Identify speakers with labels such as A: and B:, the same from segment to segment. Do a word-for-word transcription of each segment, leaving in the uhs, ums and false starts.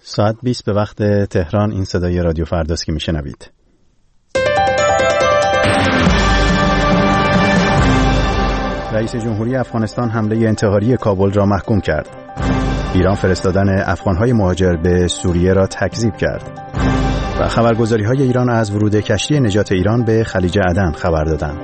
A: ساعت بیست به وقت تهران. این صدای رادیو فرداست که میشنوید. رئیس جمهوری افغانستان حمله انتحاری کابل را محکوم کرد. ایران فرستادن افغان‌های مهاجر به سوریه را تکذیب کرد. و خبرگزاری‌های ایران از ورود کشتی نجات ایران به خلیج عدن خبر دادند.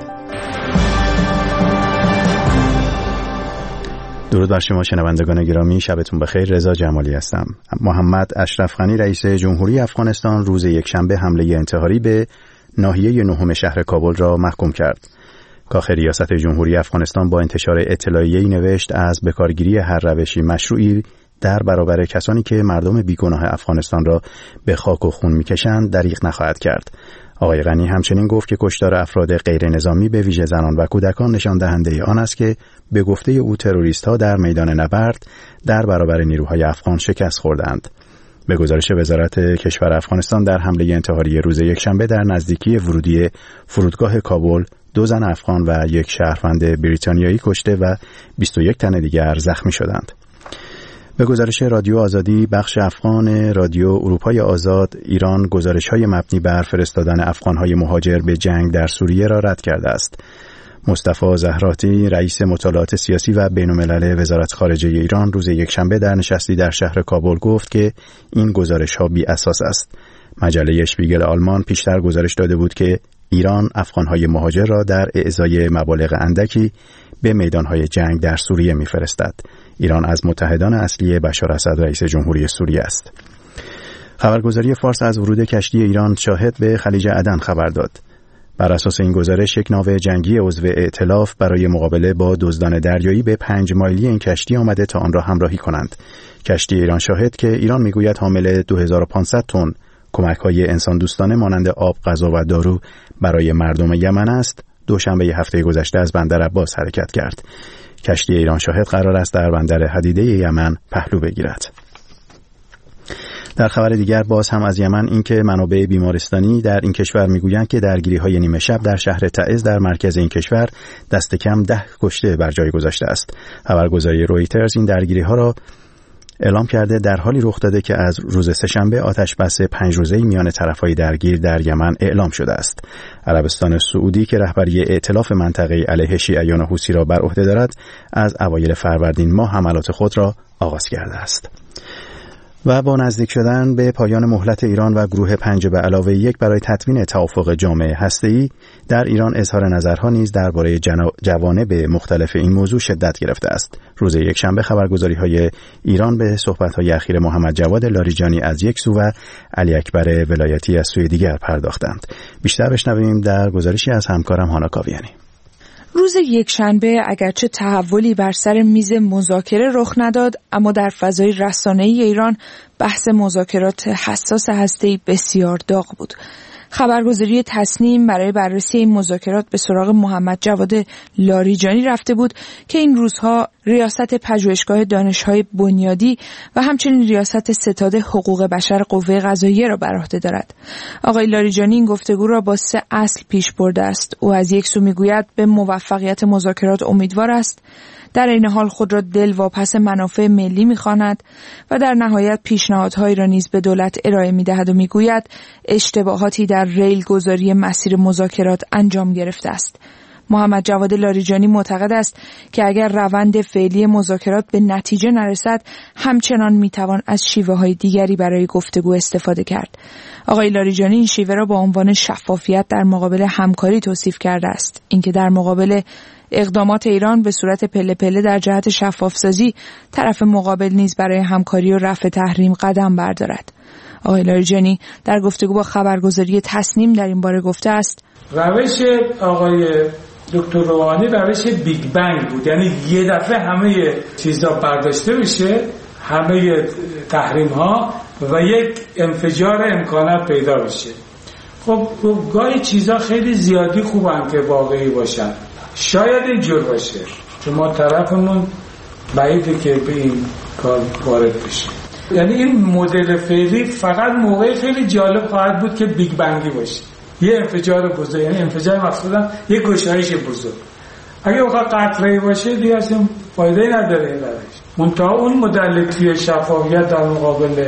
A: درود بر شما شنوندگان گرامی، شبتون بخیر. رضا جمالی هستم. محمد اشرف غنی رئیس جمهوری افغانستان روز یکشنبه حمله انتحاری به ناحیه نهم شهر کابل را محکوم کرد. کاخ ریاست جمهوری افغانستان با انتشار اطلاعیه‌ای نوشت از بکارگیری هر روشی مشروعی در برابر کسانی که مردم بیگناه افغانستان را به خاک و خون می‌کشند دریغ نخواهد کرد. آقای غنی همچنین گفت که کشتار افراد غیر نظامی به ویژه زنان و کودکان نشان دهنده آن است که به گفته او تروریست‌ها در میدان نبرد در برابر نیروهای افغان شکست خوردند. به گزارش وزارت کشور افغانستان در حمله انتحاری روز یکشنبه در نزدیکی ورودی فرودگاه کابل دو زن افغان و یک شهروند بریتانیایی کشته و بیست و یک تن دیگر زخمی شدند. به گزارش رادیو آزادی بخش افغان رادیو اروپای آزاد، ایران گزارش‌های مبنی بر فرستادن افغان‌های مهاجر به جنگ در سوریه را رد کرده است. مصطفی زهراتی رئیس مطالعات سیاسی و بین‌الملل وزارت خارجه ایران روز یکشنبه در نشستی در شهر کابل گفت که این گزارش‌ها بی اساس است. مجله اشپیگل آلمان پیشتر گزارش داده بود که ایران افغان‌های مهاجر را در اعزای مبالغ اندکی به میدان‌های جنگ در سوریه می‌فرستد. ایران از متحدان اصلی بشار اسد رئیس جمهوری سوریه است. خبرگزاری فارس از ورود کشتی ایران شاهد به خلیج عدن خبر داد. بر اساس این گزارش یک ناو جنگی عضو ائتلاف برای مقابله با دزدان دریایی به پنج مایلی این کشتی آمده تا آن را همراهی کنند. کشتی ایران شاهد که ایران میگوید حامل دو هزار و پانصد تن کمک‌های انسان دوستانه مانند آب، غذا و دارو برای مردم یمن است، دوشنبه هفته گذشته از بندر عباس حرکت کرد. کشتی ایران شاهد قرار است در بندر حدیده یمن پهلو بگیرد. در خبر دیگر باز هم از یمن اینکه منابع بیمارستانی در این کشور میگویند که درگیری‌های نیمه شب در شهر تعز در مرکز این کشور دست کم ده کشته بر جای گذاشته است. خبرگزاری رویترز این درگیری‌ها را اعلام کرده در حالی رخ داده که از روز سه‌شنبه آتش بس پنج روزه‌ای میان طرف‌های درگیر در یمن اعلام شده است. عربستان سعودی که رهبری ائتلاف منطقه‌ای علیه شیعیان حوثی را بر عهده دارد، از اوایل فروردین ماه حملات خود را آغاز کرده است. و با نزدیک شدن به پایان مهلت ایران و گروه پنج به علاوه یک برای تدوین توافق جامع هسته‌ای، در ایران اظهار نظرها نیز درباره جوانب مختلف این موضوع شدت گرفته است. روز یکشنبه خبرگزاری‌های ایران به صحبت‌های اخیر محمد جواد لاریجانی از یک سو و علی اکبر ولایتی از سوی دیگر پرداختند. بیشتر بشنویم در گزارشی از همکارم هانا کاویانی.
B: روز یکشنبه اگرچه تحولی بر سر میز مذاکره رخ نداد، اما در فضای رسانه‌ای ایران بحث مذاکرات حساس هسته‌ای بسیار داغ بود. خبرگزاری تصنیم برای بررسی این مذاکرات به سراغ محمد جواد لاریجانی رفته بود که این روزها ریاست پژوهشگاه دانش‌های بنیادی و همچنین ریاست ستاد حقوق بشر قوه قضاییه را بر عهده دارد. آقای لاریجانی این گفتگو را با سه اصل پیش برده است. او از یک سو میگوید به موفقیت مذاکرات امیدوار است، در این حال خود را دلواپس منافع ملی می‌خواند و در نهایت پیشنهادهایی را نیز به دولت ارائه می‌دهد و می‌گوید اشتباهاتی در ریل گذاری مسیر مذاکرات انجام گرفته است. محمد جواد لاریجانی معتقد است که اگر روند فعلی مذاکرات به نتیجه نرسد، همچنان می‌توان از شیوه‌های دیگری برای گفتگو استفاده کرد. آقای لاریجانی این شیوه را با عنوان شفافیت در مقابل همکاری توصیف کرده است. اینکه در مقابل اقدامات ایران به صورت پله پله در جهت شفافسازی، طرف مقابل نیز برای همکاری و رفع تحریم قدم بردارد. آقای لاریجانی در گفتگو با خبرگزاری تصنیم در این باره گفته است:
C: روش آقای دکتر روحانی روش بیگ بنگ بود، یعنی یه دفعه همه چیزا برداشته بشه، همه تحریم ها و یک انفجار امکانات پیدا بشه. خب گاهی چیزا خیلی زیادی خوبن که واقعی باشن، شاید اینجور باشه که ما طرفمون بعیده که به این کار وارد بشه. یعنی این مدل فعلی فقط موقعی خیلی جالب خواهد بود که بیگ بنگی باشه، یه انفجار بزرگ، یعنی انفجار مقصودم یه گشایش بزرگ. اگه بخواد قطره‌ای باشه دیگه اصلا فایده نداره این روش. منتها اون مدل توی شفافیت در مقابل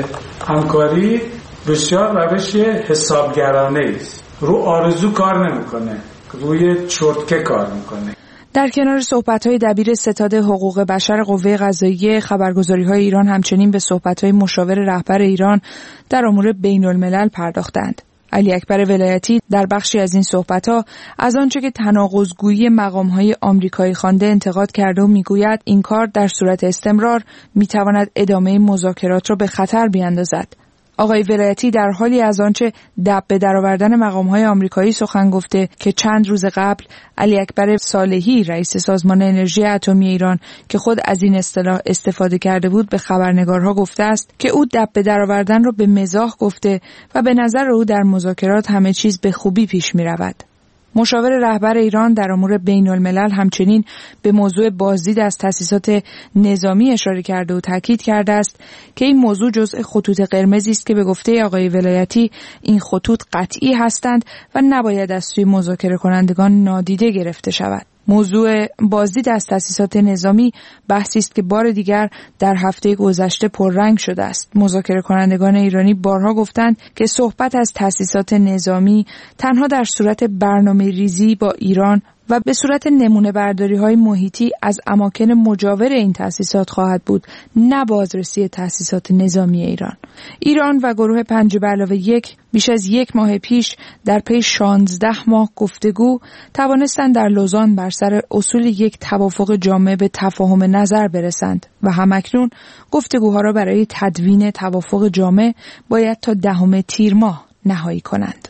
C: همکاری بسیار روش حسابگرانه است. رو آرزو کار نمیکنه، روی چرتکه کار میکنه.
B: در کنار صحبت‌های دبیر ستاد حقوق بشر قوه قضاییه، خبرگزاری‌های ایران همچنین به صحبت‌های مشاور رهبر ایران در امور بین‌الملل پرداختند. علی اکبر ولایتی در بخشی از این صحبت‌ها از آنچه که تناقض‌گویی مقام‌های آمریکایی خوانده انتقاد کرده و می‌گوید این کار در صورت استمرار می‌تواند ادامه مذاکرات را به خطر بیاندازد. آقای ولایتی در حالی از آنچه دب به درآوردن مقام‌های آمریکایی سخن گفته که چند روز قبل علی اکبر صالحی رئیس سازمان انرژی اتمی ایران که خود از این اصطلاح استفاده کرده بود به خبرنگارها گفته است که او دب به درآوردن را به مزاح گفته و به نظر او در مذاکرات همه چیز به خوبی پیش می‌رود. مشاور رهبر ایران در امور بین الملل همچنین به موضوع بازدید از تأسیسات نظامی اشاره کرده و تاکید کرده است که این موضوع جزء خطوط قرمزی است که به گفته آقای ولایتی این خطوط قطعی هستند و نباید از سوی مذاکره کنندگان نادیده گرفته شود. موضوع بازدید از تأسیسات نظامی بحثی است که بار دیگر در هفته گذشته پررنگ شده است. مذاکره کنندگان ایرانی بارها گفتند که صحبت از تأسیسات نظامی تنها در صورت برنامه ریزی با ایران و به صورت نمونه برداری های محیطی از اماکن مجاور این تأسیسات خواهد بود، نه بازرسی تأسیسات نظامی ایران. ایران و گروه پنج به علاوه یک بیش از یک ماه پیش در پی شانزده ماه گفتگو توانستند در لوزان بر سر اصول یک توافق جامع به تفاهم نظر برسند و همکنون گفتگوها را برای تدوین توافق جامع باید تا دهم تیر ماه نهایی کنند.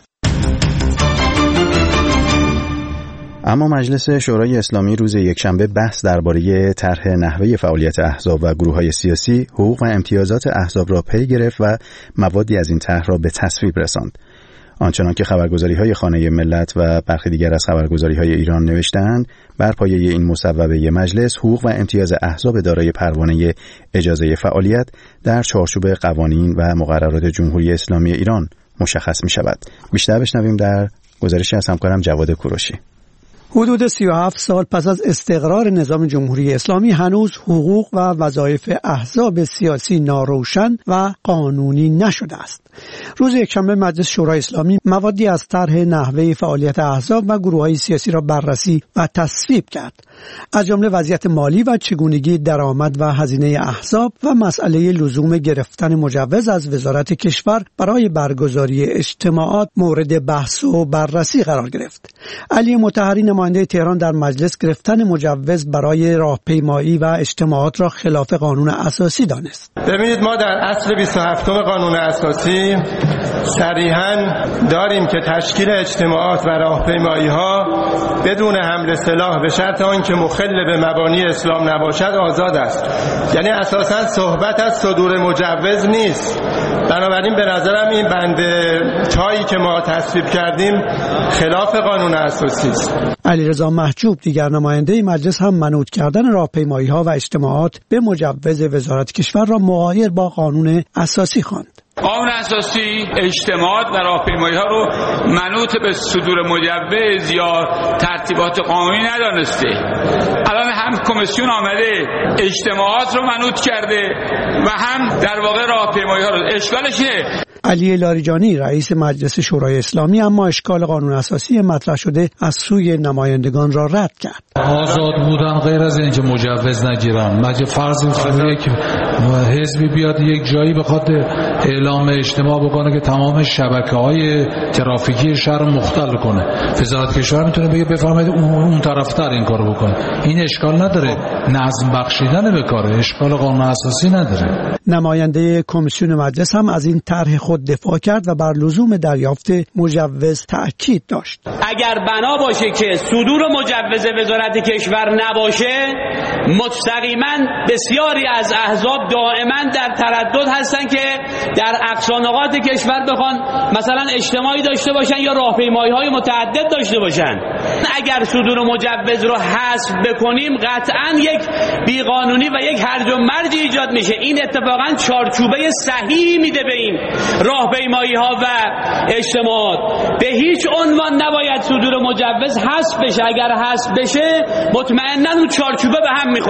A: اما مجلس شورای اسلامی روز یکشنبه بحث درباره طرح نحوه فعالیت احزاب و گروه‌های سیاسی، حقوق و امتیازات احزاب را پی گرفت و موادی از این طرح را به تصویب رساند. آنچنان که خبرگزاری‌های خانه ملت و برخی دیگر از خبرگزاری‌های ایران نوشته‌اند، بر پایه این مصوبه مجلس حقوق و امتیاز احزاب دارای پروانه اجازه فعالیت در چارچوب قوانین و مقررات جمهوری اسلامی ایران مشخص می‌شود. بیشتر بشنویم در گزارشی از همکارم جواد کوروشی.
D: حدود سی و هفت سال پس از استقرار نظام جمهوری اسلامی هنوز حقوق و وظایف احزاب سیاسی ناروشن و قانونی نشده است. روز یکشنبه مجلس شورای اسلامی موادی از طرح نحوه فعالیت احزاب و گروه‌های سیاسی را بررسی و تصویب کرد. از جمله وضعیت مالی و چگونگی درآمد و هزینه احزاب و مسئله لزوم گرفتن مجوز از وزارت کشور برای برگزاری اجتماعات مورد بحث و بررسی قرار گرفت. علی مطهری نماینده تهران در مجلس گرفتن مجوز برای راهپیمایی و اجتماعات را خلاف قانون اساسی دانست.
E: ببینید، ما در اصل بیست و هفتم قانون اساسی صریحاً داریم که تشکیل اجتماعات و راهپیمایی ها بدون حمل سلاح به شرط آنکه مخل به مبانی اسلام نباشد آزاد است. یعنی اساساً صحبت از صدور مجوز نیست. بنابراین به نظرم این بند تایی که ما تصویب کردیم خلاف قانون اساسی است.
D: علیرضا محجوب دیگر نماینده مجلس هم منوط کردن راهپیمایی ها و اجتماعات به مجوز وزارت کشور را مغایر با قانون اساسی خواند.
F: قانون اساسی اجتماعات و راهپیمایی ها رو منوط به صدور مجوز یا ترتیبات قانونی ندانسته. الان هم کمیسیون آمده اجتماعات رو منوط کرده و هم در واقع راهپیمایی ها رو. اشکالشه
D: علی لاریجانی رئیس مجلس شورای اسلامی اما اشکال قانون اساسی مطرح شده از سوی نمایندگان را رد کرد.
G: آزاد بودن غیر از اینکه مجوز نگیرن. مگه فرض یک حزبی بیاد یک جایی بخواد اعلام اجتماع بکنه که تمام شبکه‌های ترافیکی شهر مختل کنه، وزارت کشور میتونه بگه بفرمایید اون, اون طرفتر این کارو بکنه. این اشکال نداره. نظم بخشیدن به کاره، اشکال قانون اساسی نداره.
D: نماینده کمیسیون مجلس هم از این طرح خود دفاع کرد و بر لزوم دریافت مجوز تأکید داشت.
H: اگر بنا باشه که صدور مجوز وزارت کشور نباشه، مستقیما بسیاری از احزاب دائما در تردد هستن که در اقصا نقاط کشور بخوان مثلا اجتماعی داشته باشن یا راهپیمایی‌های متعدد داشته باشن. اگر صدور مجوز رو حذف بکنیم قطعا یک بیقانونی و یک هرج و مرج ایجاد میشه. این اتفاقا چارچوبه صحیحی میده به این راهپیمایی‌ها و اجتماعات. به هیچ عنوان نباید صدور مجوز حذف بشه. اگر حذف بشه مطمئنا اون چارچوبه به هم میخوره.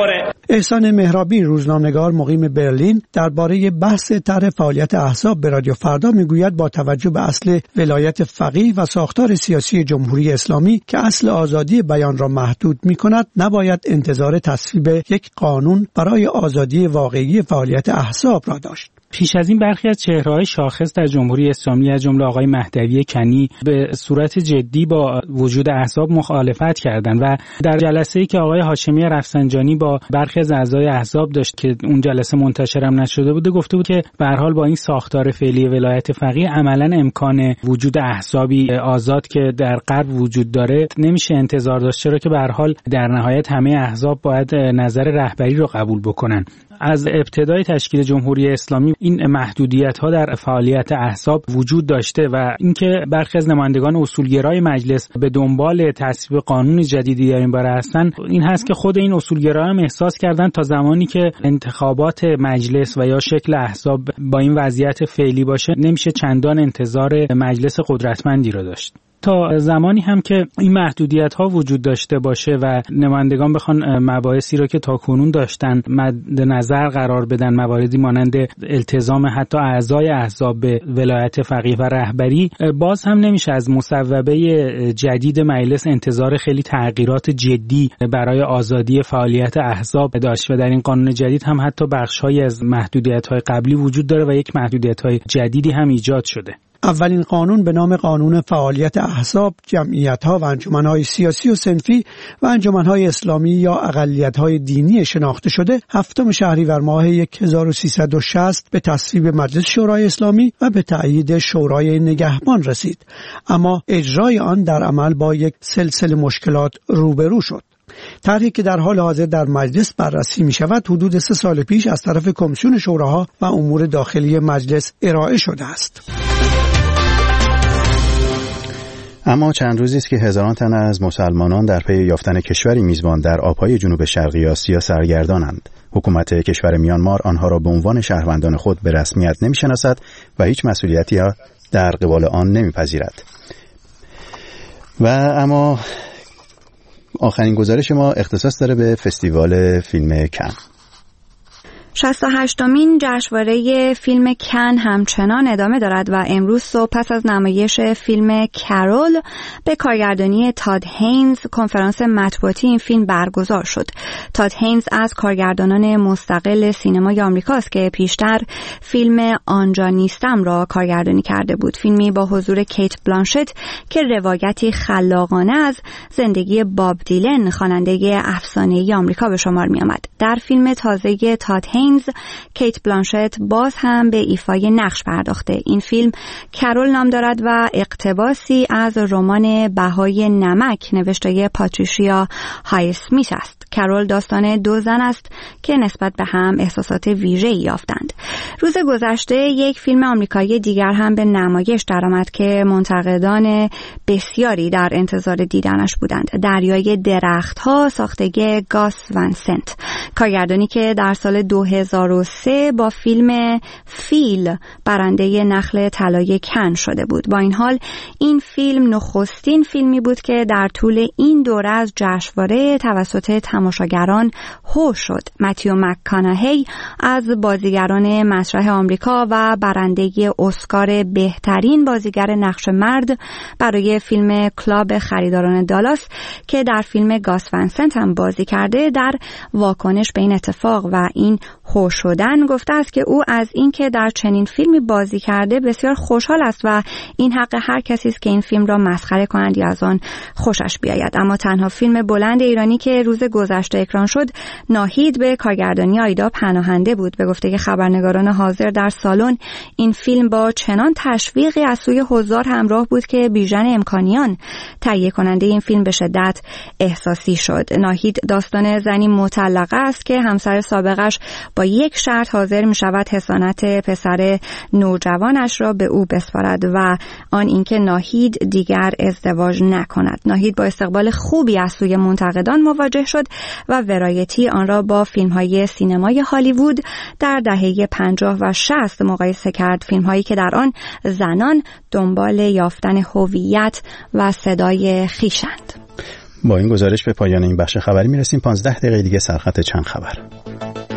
D: احسان مهرابی، روزنامه‌نگار مقیم برلین، درباره بحث طرح فعالیت احزاب به رادیو فردا میگوید با توجه به اصل ولایت فقیه و ساختار سیاسی جمهوری اسلامی که اصل آزادی بیان را محدود می‌کند، نباید انتظار تصویب یک قانون برای آزادی واقعی فعالیت احزاب را داشت.
I: پیش از این برخی از چهره‌های شاخص در جمهوری اسلامی از جمله آقای مهدوی کنی به صورت جدی با وجود احزاب مخالفت کردند و در جلسه‌ای که آقای هاشمی رفسنجانی با برخی از اعضای احزاب داشت که اون جلسه منتشرم نشده بوده، گفته بود که به هر حال با این ساختار فعلی ولایت فقیه عملاً امکان وجود احزابی آزاد که در غرب وجود داره نمیشه انتظار داشت، چرا که به هر حال در نهایت همه احزاب باید نظر رهبری رو قبول بکنن. از ابتدای تشکیل جمهوری اسلامی این محدودیت‌ها در فعالیت احزاب وجود داشته و اینکه برخی از نمایندگان اصولگرای مجلس به دنبال تصویب قانون جدیدی در این باره هستن، این هست که خود این اصولگرایان هم احساس کردن تا زمانی که انتخابات مجلس و یا شکل احزاب با این وضعیت فعلی باشه نمیشه چندان انتظار مجلس قدرتمندی رو داشت. تا زمانی هم که این محدودیت ها وجود داشته باشه و نمایندگان بخوان مباحثی را که تاکنون داشتن مد نظر قرار بدن، مواردی مانند التزام حتی اعضای احزاب به ولایت فقیه و رهبری، باز هم نمیشه از مصوبه جدید مجلس انتظار خیلی تغییرات جدی برای آزادی فعالیت احزاب داشت و در این قانون جدید هم حتی بخش‌هایی از محدودیت‌های قبلی وجود داره و یک محدودیت‌های جدیدی هم ایجاد شده.
D: اولین قانون به نام قانون فعالیت احزاب، جمعیت‌ها و انجمن‌های سیاسی و صنفی و انجمن‌های اسلامی یا اقلیت‌های دینی شناخته شده هفتم شهریور ماه هزار و سیصد و شصت به تصویب مجلس شورای اسلامی و به تأیید شورای نگهبان رسید، اما اجرای آن در عمل با یک سلسله مشکلات روبرو شد. طرحی که در حال حاضر در مجلس بررسی می شود حدود سه سال پیش از طرف کمیسیون شوراها و امور داخلی مجلس ارائه شده است.
A: اما چند روزی است که هزاران تن از مسلمانان در پی یافتن کشوری میزبان در آبهای جنوب شرقی آسیا سرگردانند. حکومت کشور میانمار آنها را به عنوان شهروندان خود به رسمیت نمی‌شناسد و هیچ مسئولیتی در قبال آن نمی‌پذیرد. و اما آخرین گزارش ما اختصاص داره به فستیوال فیلم کن.
J: شصت و هشتمین جشنواره فیلم کن همچنان ادامه دارد و امروز صبح پس از نمایش فیلم کرول به کارگردانی تاد هینز کنفرانس مطبوعاتی این فیلم برگزار شد. تاد هینز از کارگردانان مستقل سینمای آمریکاست که پیشتر فیلم آنجا نیستم را کارگردانی کرده بود، فیلمی با حضور کیت بلانشت که روایتی خلاقانه از زندگی باب دیلن خواننده افسانه‌ای آمریکا به شمار می آمد. در فیلم تازه تاد هینز کیت بلانشت باز هم به ایفای نقش پرداخته. این فیلم کرول نام دارد و اقتباسی از رمان بهای نمک نوشته پاتریشیا هایسمیت است. کرول داستان دو زن است که نسبت به هم احساسات ویژه‌ای یافتند. روز گذشته یک فیلم آمریکایی دیگر هم به نمایش درآمد که منتقدان بسیاری در انتظار دیدنش بودند. دریای درخت‌ها ساخته گاس ون سنت، کارگردانی که در سال دو هزار و سه با فیلم فیل برنده نخل طلای کن شده بود. با این حال این فیلم نخستین فیلمی بود که در طول این دوره از جشنواره توسط تماشاگران هوش شد. متیو مک‌کاناهی از بازیگران مسرح آمریکا و برنده اسکار بهترین بازیگر نقش مرد برای فیلم کلاب خریداران دالاس که در فیلم گاس ون سنت هم بازی کرده، در واکنش به این اتفاق و این هوش شدن گفته است که او از اینکه در چنین فیلمی بازی کرده بسیار خوشحال است و این حق هر کسی است که این فیلم را مسخره کنند یا از آن خوشش بیاید. اما تنها فیلم بلند ایرانی که روز گذشته اکران شد ناهید به کارگردانی آیدا پناهنده بود. به گفته خبرنگاران حاضر در سالن این فیلم با چنان تشویقی از سوی حضار همراه بود که بیژن امکانیان تهیه کننده این فیلم به شدت احساسی شد. ناهید داستان زنی مطلقه است که همسر سابقش با یک شرط حاضر می شود حصانت پسر نوجوانش را به او بسپارد و آن اینکه ناهید دیگر ازدواج نکند. ناهید با استقبال خوبی از سوی منتقدان مواجه شد و ورایتی آن را با فیلم‌های سینمای هالیوود در دهه پنجاه و شصت مقایسه کرد، فیلم‌هایی که در آن زنان دنبال یافتن هویت و صدای خویشند.
A: با این گزارش به پایان این بخش خبری میرسیم. پانزده دقیقه دیگه سرخط چند خبر.